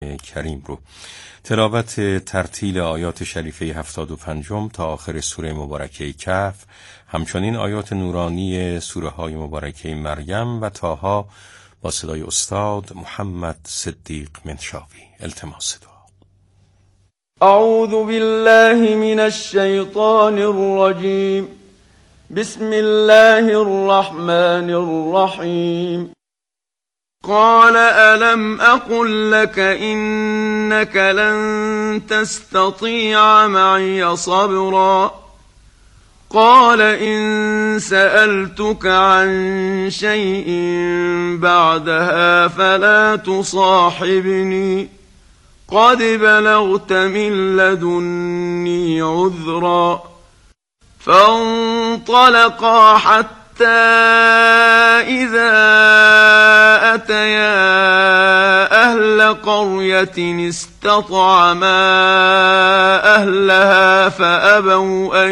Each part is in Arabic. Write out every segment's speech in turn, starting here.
کریم رو تلاوت ترتیل آیات شریفه 75 تا آخر سوره مبارکه کهف، همچنین آیات نورانی سوره های مبارکه مریم و طه با صدای استاد محمد صدیق منشاوی. التماس دعا. اعوذ بالله من الشیطان الرجیم. بسم الله الرحمن الرحیم. قال ألم أقل لك إنك لن تستطيع معي صبرا قال إن سألتك عن شيء بعدها فلا تصاحبني قد بلغت من لدني عذرا فانطلقا حتى إذا أتيا أهل قرية استطعما أهلها فأبوا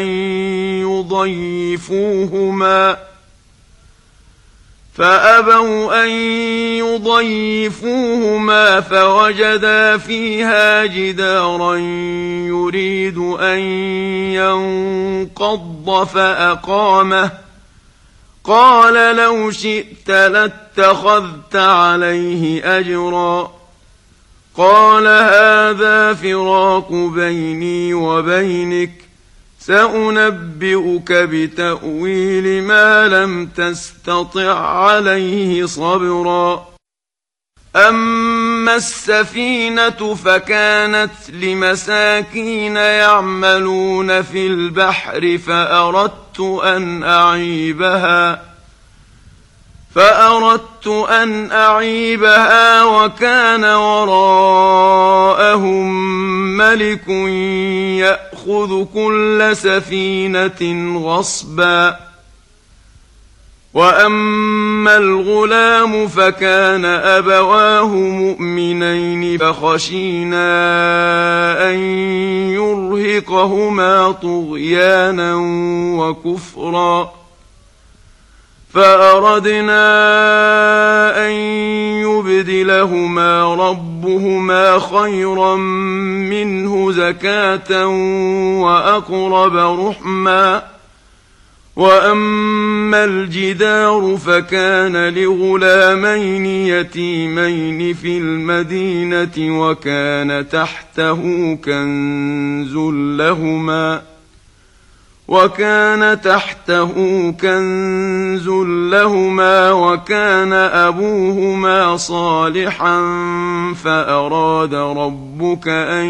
أن يضيفوهما فوجدا فيها جدارا يريد أن ينقض فأقامه قال لو شئت لاتخذت عليه أجرا قال هذا فراق بيني وبينك سأنبئك بتأويل ما لم تستطع عليه صبرا أما السفينة فكانت لمساكين يعملون في البحر فأردت أن أعيبها وكان وراءهم ملك يأخذ كل سفينة غصبا وأما الغلام فكان أبواه مؤمنين فخشينا أن يرهقهما طغيانا وكفرا فأردنا أن يبدلهما ربهما خيرا منه زكاة وأقرب رحما وأما الجدار فكان لغلامين يتيمين في المدينة وكان تحته كنز لهما وكان أبوهما صالحا فأراد ربك أن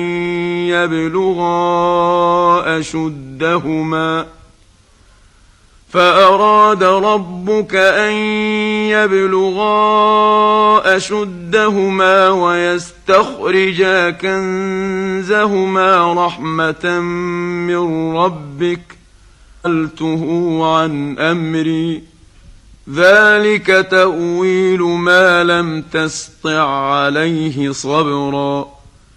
يبلغا أشدهما ويستخرجا كنزهما رحمة من ربك سألته عن أمري ذلك تأويل ما لم تسطع عليه صبرا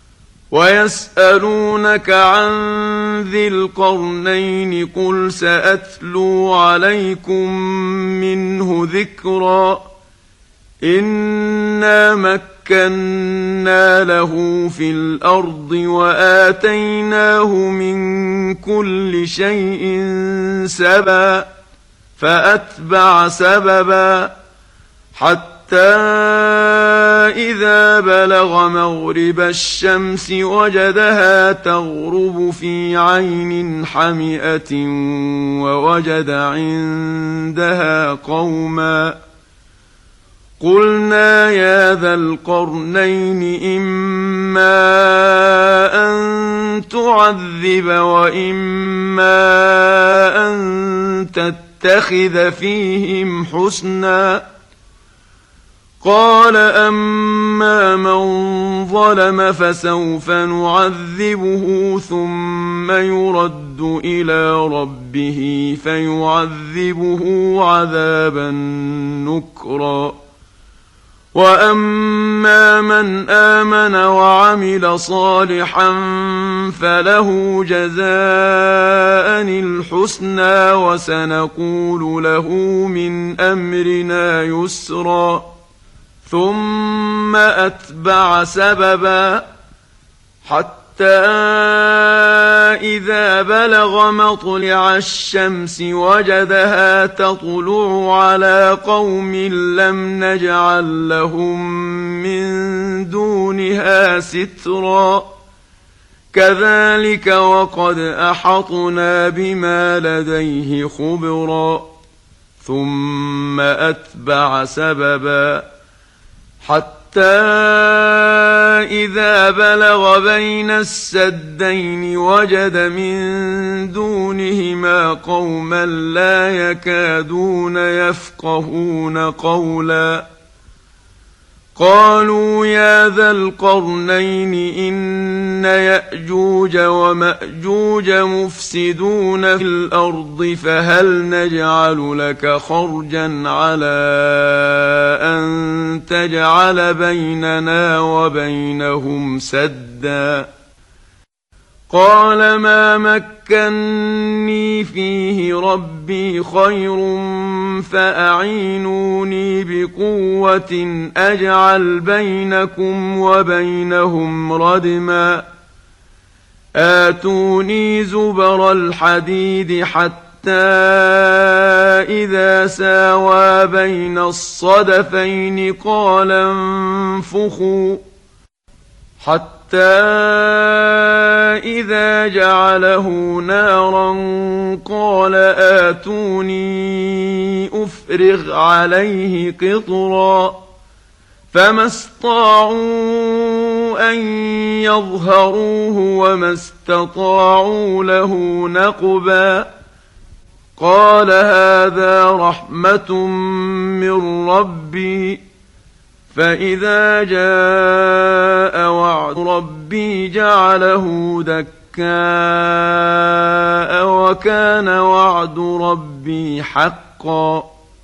ويسألونك عن ذي القرنين قل سأتلو عليكم منه ذكرا إنا مكنا له في الأرض وآتيناه من كل شيء سببا فأتبع سببا حتى إذا بلغ مغرب الشمس وجدها تغرب في عين حمئة ووجد عندها قوما قلنا يا ذا القرنين إما أن تعذب وإما أن تتخذ فيهم حسنا قال أما من ظلم فسوف نعذبه ثم يرد إلى ربه فيعذبه عذابا نكرا وأما من آمن وعمل صالحا فله جزاء الحسنى وسنقول له من أمرنا يسرا ثم أتبع سببا حتى إذا بلغ مطلع الشمس وجدها تطلع على قوم لم نجعل لهم من دونها سترا كذلك وقد أحطنا بما لديه خبرا ثم أتبع سببا حتى إذا بلغ بين السدين وجد من دونهما قوما لا يكادون يفقهون قولا قالوا يا ذا القرنين إن يأجوج ومأجوج مفسدون في الأرض فهل نجعل لك خرجا على أن تجعل بيننا وبينهم سدا قال ما مكني فيه ربي خير فأعينوني بقوة أجعل بينكم وبينهم ردما آتوني زبر الحديد حتى إذا ساوى بين الصدفين قال انفخوا حتى إذا جعله نارا قال آتوني أفرغ عليه قطرا فما استطاعوا أن يظهروه وما استطاعوا له نقبا قال هذا رحمة من ربي فإذا جاء وعد ربي جعله دكاء وكان وعد ربي حقا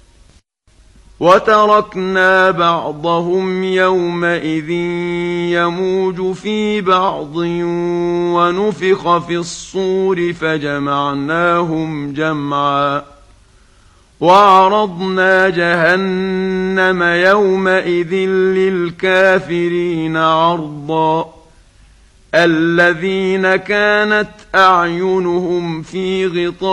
وتركنا بعضهم يومئذ يموج في بعض ونفخ في الصور فجمعناهم جمعا وعرضنا جهنم يومئذ للكافرين عرضا الذين كانت أعينهم في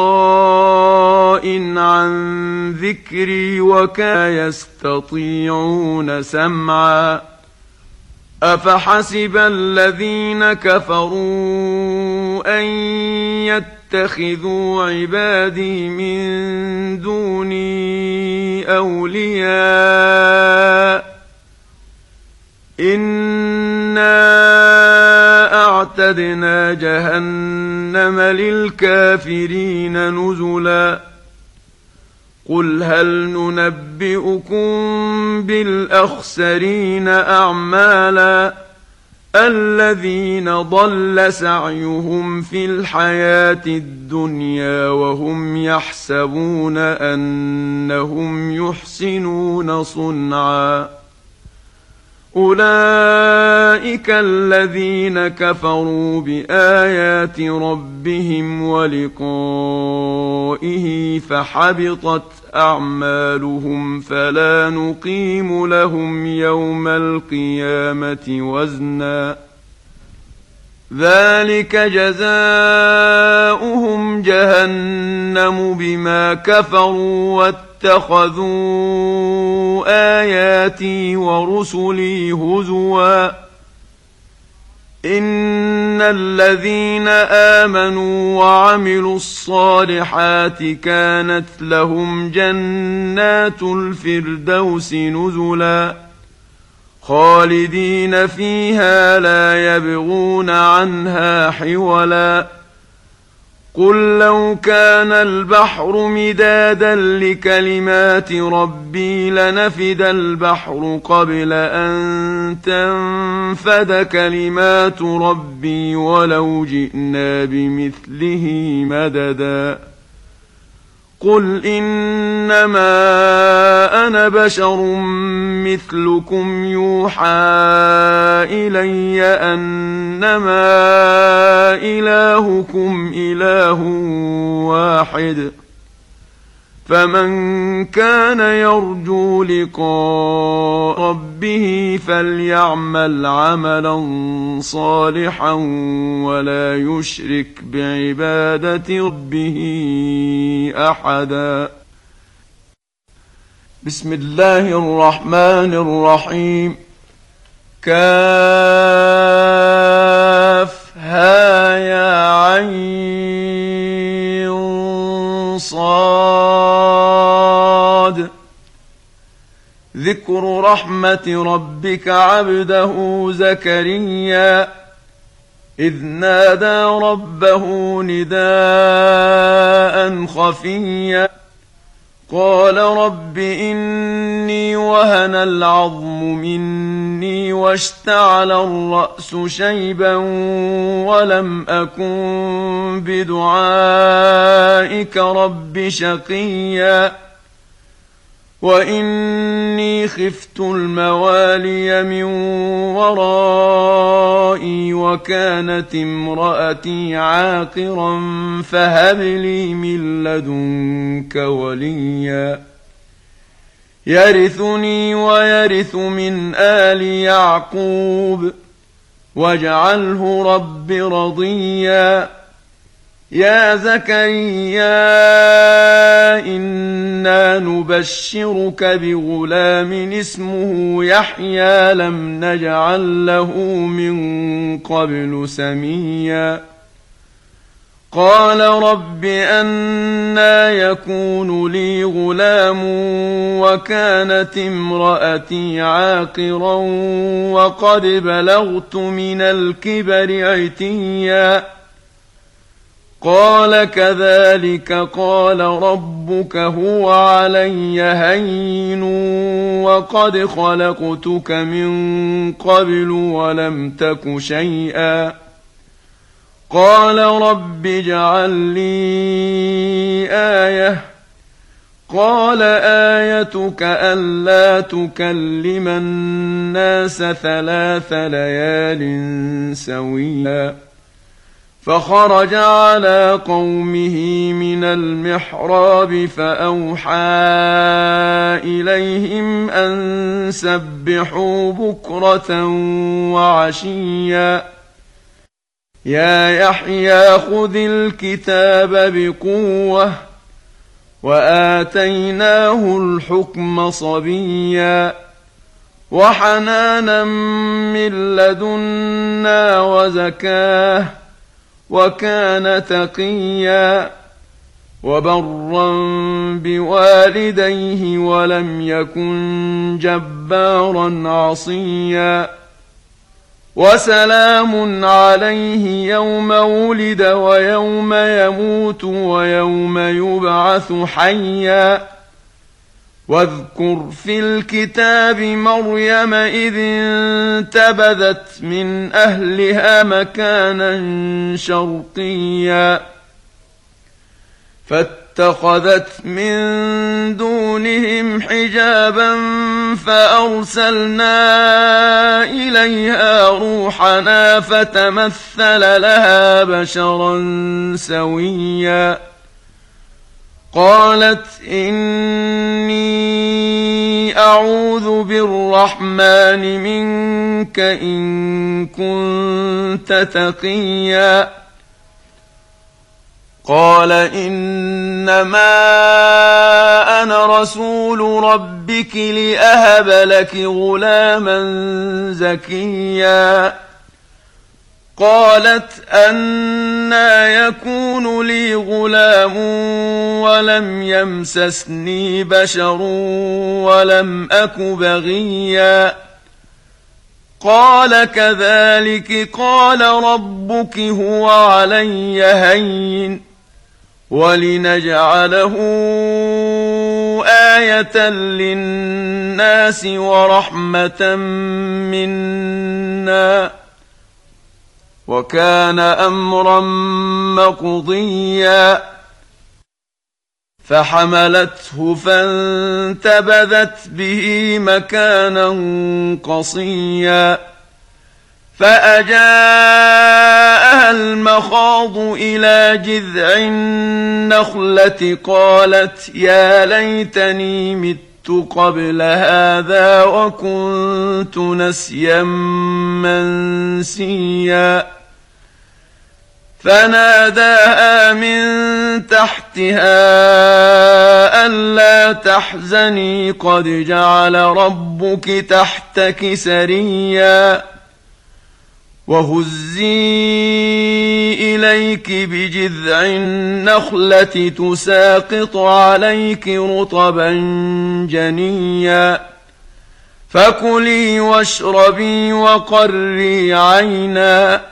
غطاء عن ذكري وكانوا يستطيعون سمعا أفحسب الذين كفروا أن يتخذوا عبادي من دوني أولياء إنا أعتدنا جهنم للكافرين نزلا قل هل ننبئكم بالأخسرين أعمالا الذين ضل سعيهم في الحياة الدنيا وهم يحسبون أنهم يحسنون صنعا أولئك الذين كفروا بآيات ربهم ولقائه فحبطت أعمالهم فلا نقيم لهم يوم القيامة وزنا ذلك جزاؤهم جهنم بما كفروا واتخذوا آياتي ورسلي هزوا إن الذين آمنوا وعملوا الصالحات كانت لهم جنات الفردوس نزلا خالدين فيها لا يبغون عنها حولا قل لو كان البحر مدادا لكلمات ربي لنفد البحر قبل أن تنفد كلمات ربي ولو جئنا بمثله مددا قل إنما أنا بشر مثلكم يوحى إلي أنما إلهكم إله واحد فمن كان يرجو لقاء ربه فليعمل عملا صالحا ولا يشرك بعبادة ربه أحدا. بسم الله الرحمن الرحيم. كافها يا عين صاد. ذكر رحمة ربك عبده زكريا إذ نادى ربه نداء خفيا قال رب إني وهن العظم مني واشتعل الرأس شيبا ولم أكن بدعائك رب شقيا وإني خفت الموالي من ورائي وكانت امرأتي عاقرا فهب لي من لدنك وليا يرثني ويرث من آل يعقوب واجعله رب رضيا. يا زكريا إنا نبشرك بغلام اسمه يحيى لم نجعل له من قبل سميا قال رب أنى يكون لي غلام وكانت امرأتي عاقرا وقد بلغت من الكبر عتيا قال كذلك قال ربك هو علي هين وقد خلقتك من قبل ولم تك شيئا قال رب اجعل لي آية قال آيتك ألا تكلم الناس 3 ليال سويا فخرج على قومه من المحراب فأوحى إليهم أن سبحوا بكرة وعشيا يا يحيى خذ الكتاب بقوة وآتيناه الحكم صبيا وحنانا من لدنا وزكاه وكان تقيا وبرا بوالديه ولم يكن جبارا عصيا وسلام عليه يوم ولد ويوم يموت ويوم يبعث حيا واذكر في الكتاب مريم إذ انتبذت من أهلها مكانا شرقيا فاتخذت من دونهم حجابا فأرسلنا إليها روحنا فتمثل لها بشرا سويا قالت إني أعوذ بالرحمن منك إن كنت تقيا قال إنما أنا رسول ربك لأهب لك غلاما زكيا قالت أنى يكون لي غلام ولم يمسسني بشر ولم أك بغيا قال كذلك قال ربك هو علي هين ولنجعله آية للناس ورحمة منا وكان أمرا مقضيا فحملته فانتبذت به مكانا قصيا فأجاءها المخاض إلى جذع النخلة قالت يا ليتني مت قبل هذا وكنت نسيا منسيا فناداها من تحتها ألا تحزني قد جعل ربك تحتك سريا وهزي إليك بجذع النخلة تساقط عليك رطبا جنيا فكلي واشربي وقري عينا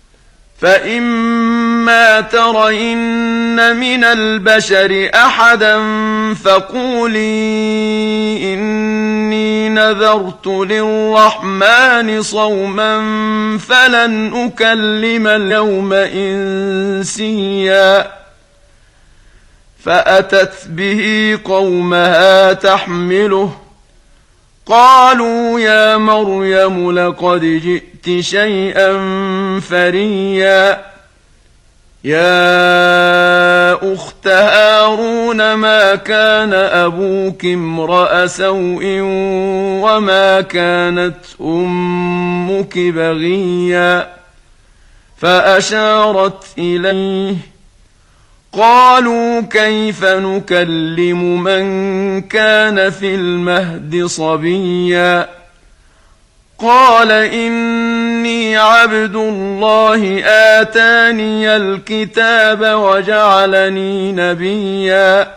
فإما ترين من البشر أحدا فقولي إني نذرت للرحمن صوما فلن أكلم اليوم إنسيا فأتت به قومها تحمله قالوا يا مريم لقد جئت شيئا فريا يا أخت هارون ما كان أبوك امرأ سوء وما كانت أمك بغيا فأشارت إليه قالوا كيف نكلم من كان في المهد صبيا قال إني عبد الله آتاني الكتاب وجعلني نبيا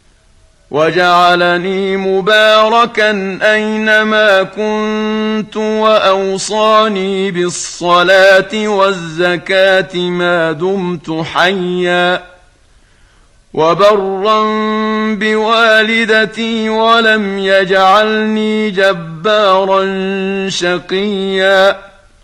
وجعلني مباركا أينما كنت وأوصاني بالصلاة والزكاة ما دمت حيا وبرا بوالدتي ولم يجعلني جبارا شقيا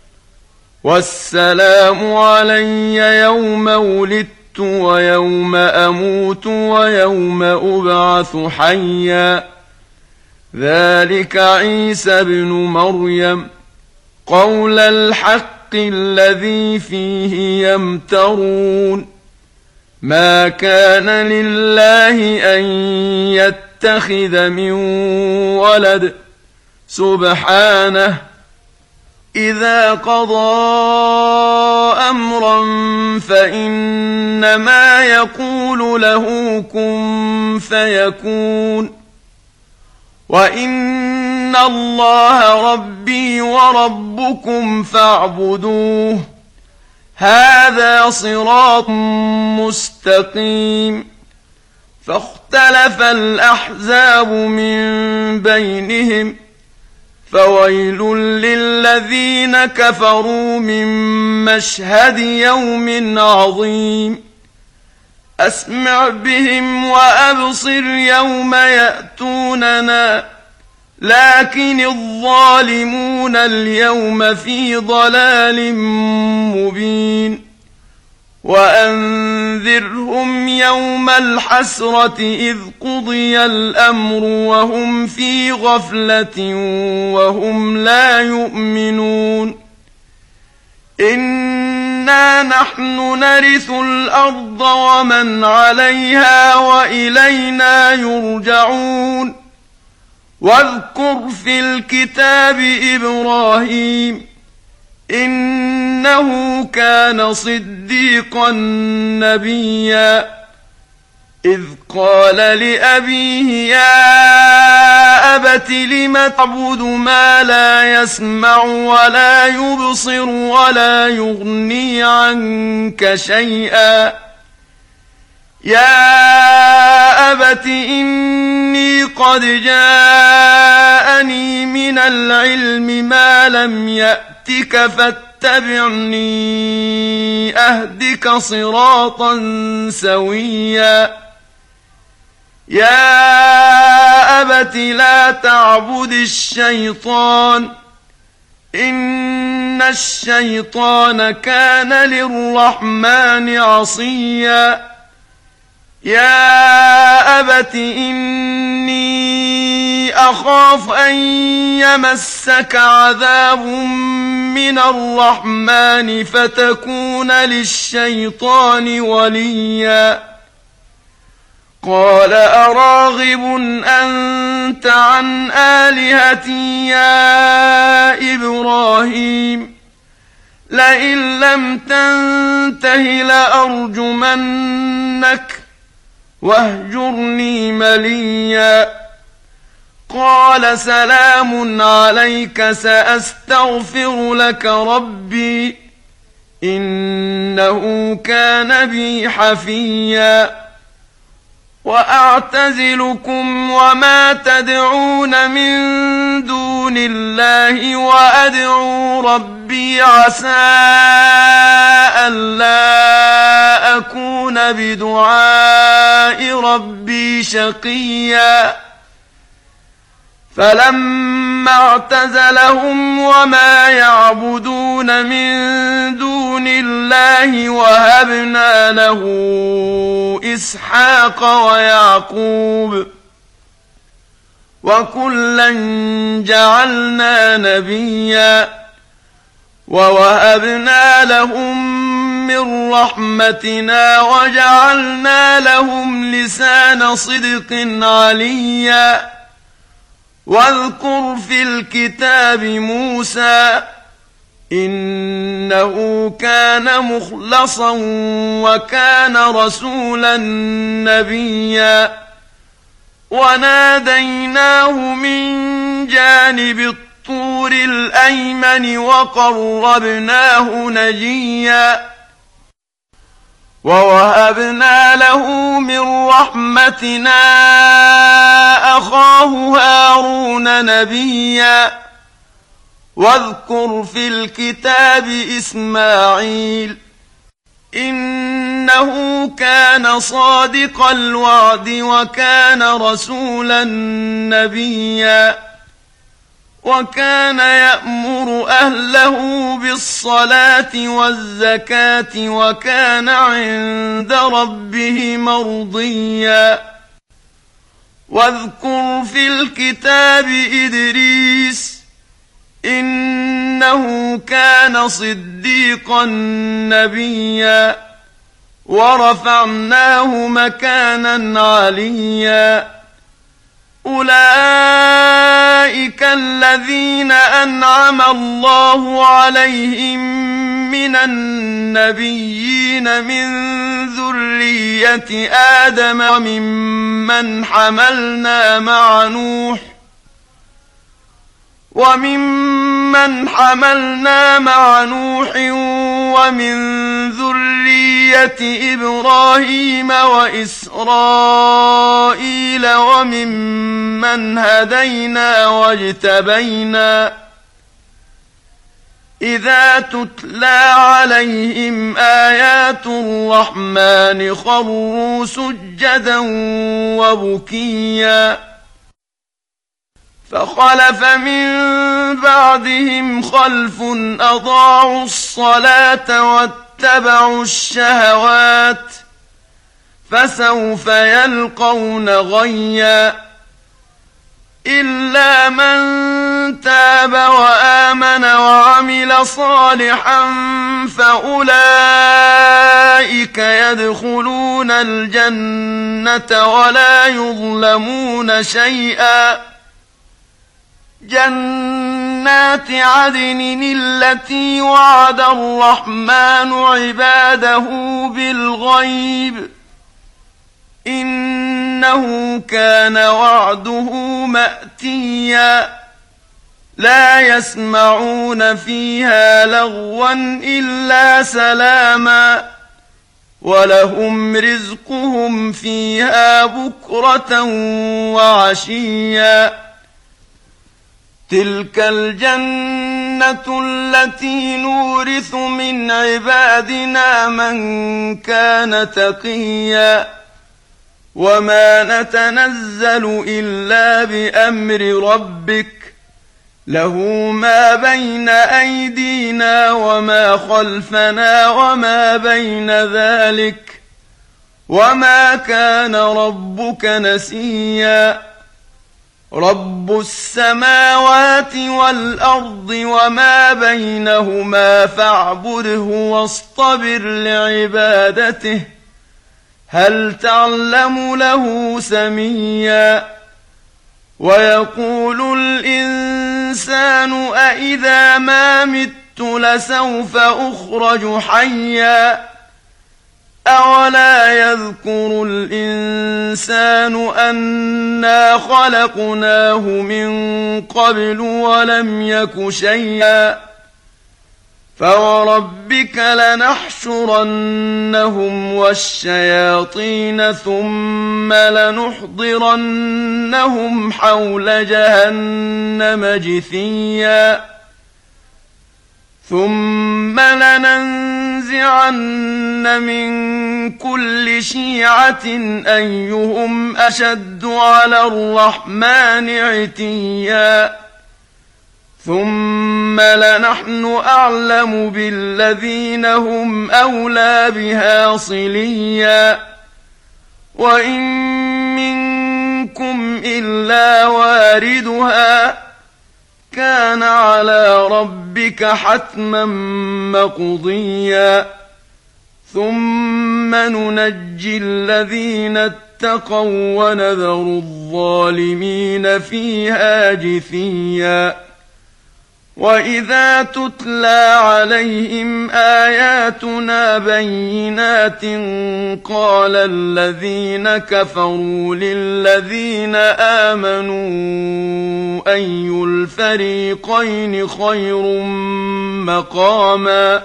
والسلام علي يوم ولدت ويوم أموت ويوم أبعث حيا ذلك عيسى ابن مريم قول الحق الذي فيه يمترون ما كان لله أن يتخذ من ولد سبحانه إذا قضى أمرا فإنما يقول له كن فيكون وإن الله ربي وربكم فاعبدوه هذا صراط مستقيم فاختلف الأحزاب من بينهم فويل للذين كفروا من مشهد يوم عظيم أسمع بهم وأبصر يوم يأتوننا لكن الظالمون اليوم في ضلال مبين وأنذرهم يوم الحسرة إذ قضي الأمر وهم في غفلة وهم لا يؤمنون إنا نحن نرث الأرض ومن عليها وإلينا يرجعون واذكر في الكتاب إبراهيم إنه كان صديقا نبيا إذ قال لأبيه يا أبت لم تعبد ما لا يسمع ولا يبصر ولا يغني عنك شيئا يا أبت إني قد جاءني من العلم ما لم يأتك فاتبعني أهدك صراطا سويا يا أبت لا تعبد الشيطان إن الشيطان كان للرحمن عصيا يا أبت إني أخاف أن يمسك عذاب من الرحمن فتكون للشيطان وليا قال أراغب أنت عن آلهتي يا إبراهيم لئن لم تنته لأرجمنك واهجرني مليا قال سلام عليك سأستغفر لك ربي إنه كان بي حفيا وأعتزلكم وما تدعون من دون الله وأدعو ربي عسى ألا أكون بدعاء ربي شقيا فلما اعتزلهم وما يعبدون من دون الله وهبنا له إسحاق ويعقوب وكلا جعلنا نبيا ووهبنا لهم من رحمتنا وجعلنا لهم لسان صدق عليا واذكر في الكتاب موسى إنه كان مخلصا وكان رسولا نبيا وناديناه من جانب الطور الأيمن وقربناه نجيا ووهبنا له من رحمتنا أخاه هارون نبيا واذكر في الكتاب إسماعيل إنه كان صادق الوعد وكان رسولا نبيا وكان يأمر أهله بالصلاة والزكاة وكان عند ربه مرضيا واذكر في الكتاب إدريس إنه كان صديقا نبيا ورفعناه مكانا عليا أولئك الذين أنعم الله عليهم من النبيين من ذرية آدم وممن حملنا مع نوح ومن ذرية إبراهيم وإسرائيل وممن هدينا واجتبينا إذا تتلى عليهم آيات الرحمن خروا سجدا وبكيا فخلف من بعدهم خلف أضاعوا الصلاة واتبعوا الشهوات فسوف يلقون غيا إلا من تاب وآمن وعمل صالحا فأولئك يدخلون الجنة ولا يظلمون شيئا جنات عدن التي وعد الرحمن عباده بالغيب إنه كان وعده مأتيا لا يسمعون فيها لغوا إلا سلاما ولهم رزقهم فيها بكرة وعشيا تلك الجنة التي نورث من عبادنا من كان تقيا وما نتنزل إلا بأمر ربك له ما بين أيدينا وما خلفنا وما بين ذلك وما كان ربك نسيا رب السماوات والأرض وما بينهما فاعبده واصطبر لعبادته هل تعلم له سميا ويقول الإنسان أإذا ما مت لسوف أخرج حيا أولا يذكر الإنسان أنا خلقناه من قبل ولم يك شيئا فوربك لنحشرنهم والشياطين ثم لنحضرنهم حول جهنم جثيا ثم لننزعن من كل شيعة أيهم أشد على الرحمن عتيا ثم لنحن أعلم بالذين هم أولى بها صليا وإن منكم إلا واردها كان على ربك حتما مقضيا ثم ننجي الذين اتقوا ونذر الظالمين فيها جثيا وإذا تتلى عليهم آياتنا بينات قال الذين كفروا للذين آمنوا أي الفريقين خير مقاما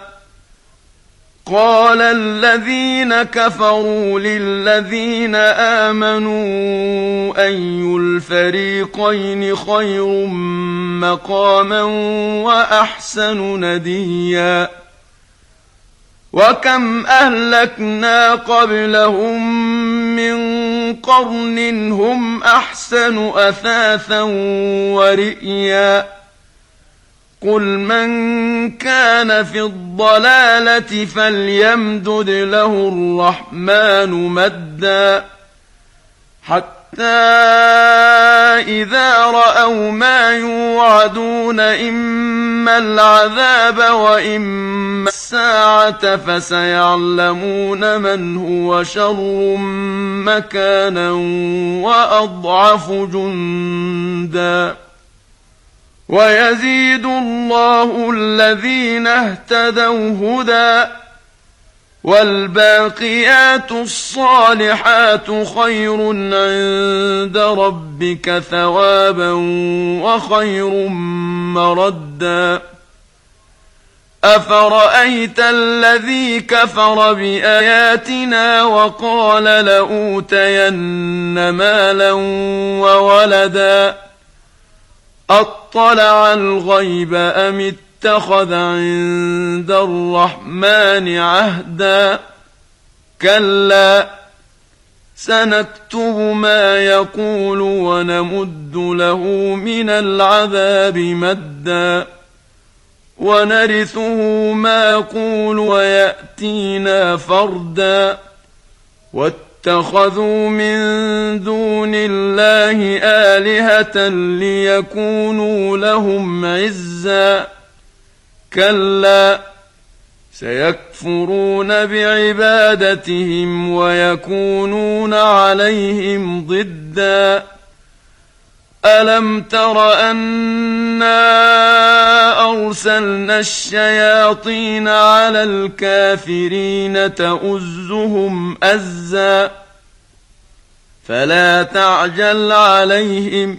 قال الذين كفروا للذين آمنوا أي الفريقين خير مقاما وأحسن نديا وكم أهلكنا قبلهم من قرن هم أحسن أثاثا ورئيا قل من كان في الضلالة فليمدد له الرحمن مدا حتى إذا رأوا ما يوعدون إما العذاب وإما الساعة فسيعلمون من هو شر مكانا وأضعف جندا ويزيد الله الذين اهتدوا هدى والباقيات الصالحات خير عند ربك ثوابا وخير مردا أفرأيت الذي كفر بآياتنا وقال لأوتين مالا وولدا أطلع الغيب أم اتخذ عند الرحمن عهدا كلا سنكتب ما يقول ونمد له من العذاب مدا ونرثه ما يقول ويأتينا فردا واتخذوا من دون الله آلهة ليكونوا لهم عزا كلا سيكفرون بعبادتهم ويكونون عليهم ضدا ألم تر أنا أرسلنا الشياطين على الكافرين تؤزهم أزا فلا تعجل عليهم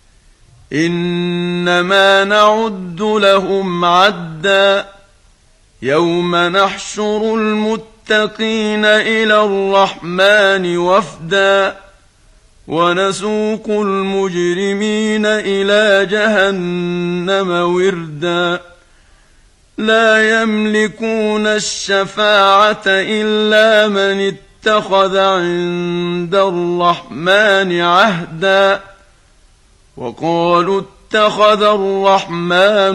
إنما نعد لهم عدا يوم نحشر المتقين إلى الرحمن وفدا ونسوق المجرمين إلى جهنم وردا لا يملكون الشفاعة إلا من اتخذ عند الرحمن عهدا وقالوا اتخذ الرحمن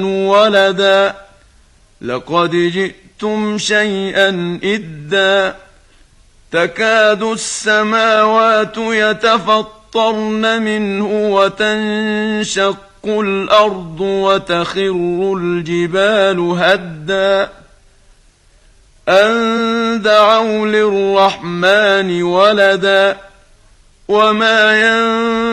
ولدا لقد جئتم شيئا إدا تكاد السماوات يتفطرن منه وتنشق الأرض وتخر الجبال هدا أن دعوا للرحمن ولدا وما ينبغي